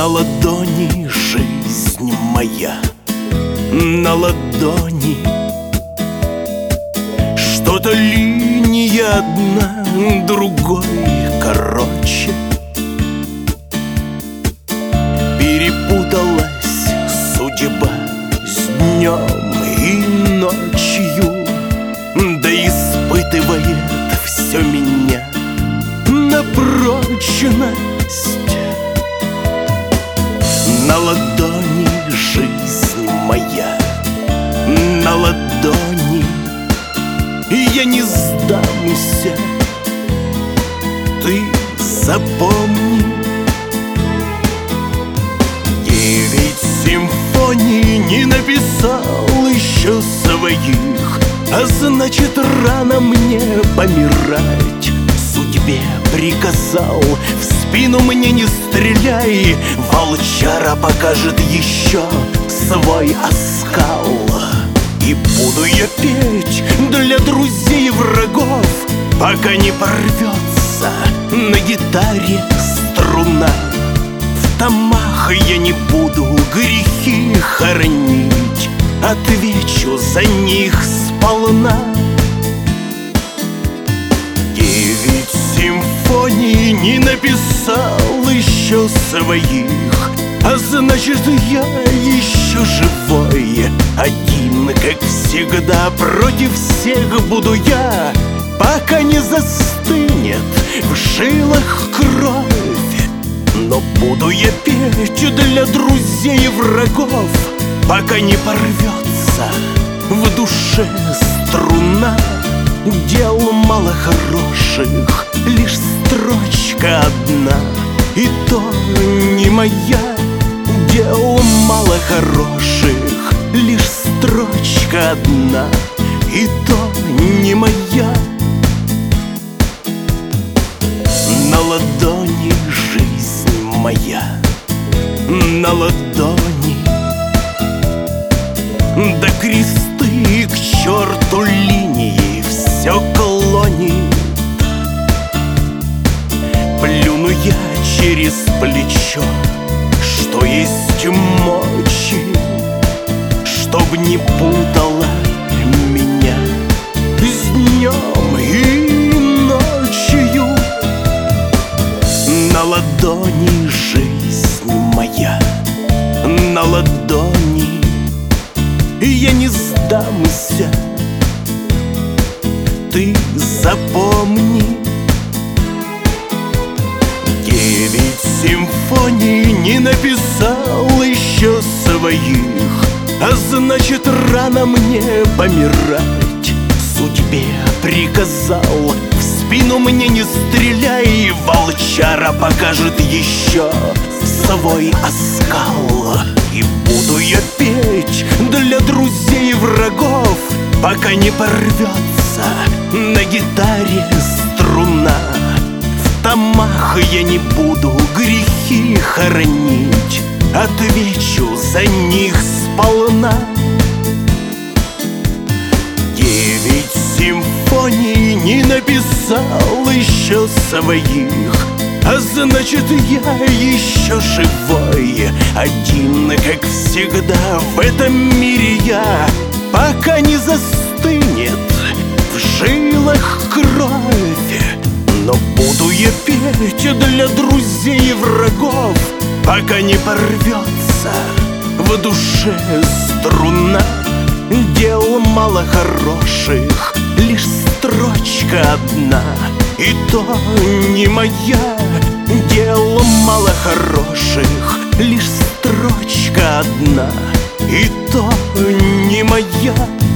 На ладони жизнь моя, на ладони. Что-то линия одна другой короче. Перепуталась судьба с днем и ночью, да испытывает все меня на прочность. На ладони жизнь моя, на ладони. И я не сдамся, ты запомни. 9 симфоний не написал еще своих, а значит, рано мне помирать. Судьбе приказал: в спину мне не стреляй, волчара покажет еще свой оскал. И буду я петь для друзей и врагов, пока не порвется на гитаре струна. В томах я не буду грехи хоронить, отвечу за них сполна. 9 симфоний не написал еще своих, а значит, я еще живой. Один, как всегда, против всех буду я, пока не застынет в жилах кровь. Но буду я петь для друзей и врагов, пока не порвется в душе струна. Дел мало хороших, лишь строчка одна, и то не моя. Дел мало хороших, лишь строчка одна, и то не моя. На ладони жизнь моя, на ладони. Да кресты к черту линии все клонит. Плюну я через плечо, что есть мочи, чтоб не путала меня с днем и ночью. На ладони жизнь моя, на ладони. И я не сдамся, ты запомни. 9 симфоний не написал еще своих, а значит, рано мне помирать. Судьбе приказал: в спину мне не стреляй, волчара покажет еще свой оскал. И буду я петь для друзей и врагов, пока не порвется на гитаре струна. В томах я не буду грехи хоронить, отвечу за них сполна. 9 симфоний не написал еще своих, а значит, я еще живой. Один, как всегда, в этом мире я, пока не застынет в жилах кровь. Но буду я петь для друзей и врагов, пока не порвется в душе струна. Дел мало хороших, лишь строчка одна, и то не моя. Дел мало хороших, лишь строчка одна, и то не моя.